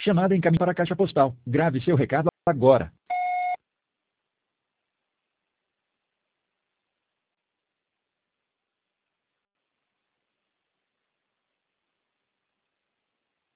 Chamada encaminhada para a caixa postal. Grave seu recado agora.